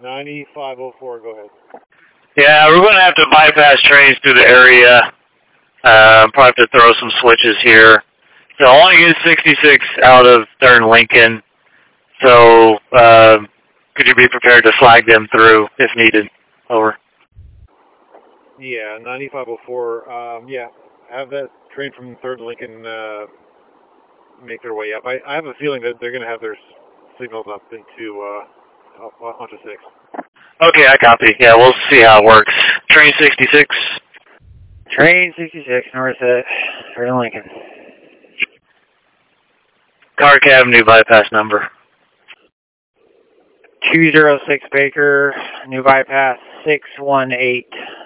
9504, go ahead. Yeah, we're going to have to bypass trains through the area. Probably have to throw some switches here. So I want to get 66 out of 3rd and Lincoln. So could you be prepared to flag them through if needed? Over. Yeah, 9504. Yeah, have that train from 3rd and Lincoln make their way up. I have a feeling that they're going to have their signals up into onto 6. Okay, I copy. Yeah, we'll see how it works. Train 66. Train 66, north at 3rd and Lincoln. Clark Avenue bypass number. 206 Baker, new bypass 618.